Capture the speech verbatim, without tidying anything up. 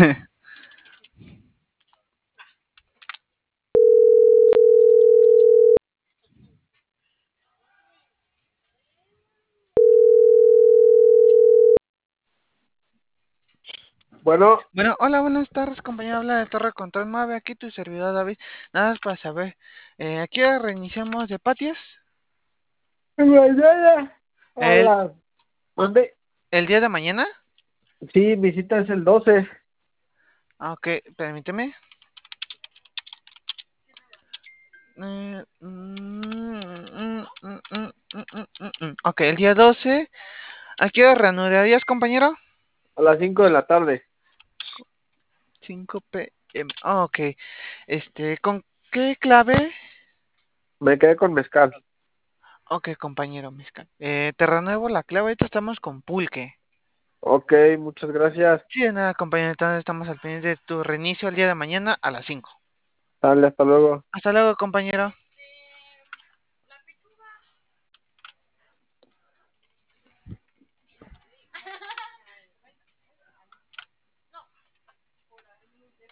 Bueno, Bueno, hola, buenas tardes, compañero. Habla de Torre Control nueve, aquí tu servidor David. Nada más para saber, eh, aquí reiniciamos de Patios. mañana a El, las... ¿Dónde? el día de mañana. Sí, mi cita es el doce. Ah, ok, permíteme. Eh, mm, mm, mm, mm, mm, mm, mm, mm. Ok, el día doce. ¿A qué hora reanudarías, compañero? A las cinco de la tarde. cinco p m. Ah, ok, este, ¿con qué clave? Me quedé con mezcal. Ok, compañero Mezcal. Eh, te renuevo la clave. Ahorita estamos con Pulque. Ok, muchas gracias. Sí, de nada, compañero. Entonces estamos al pendiente de tu reinicio el día de mañana a las cinco. Dale, hasta luego. Hasta luego, compañero.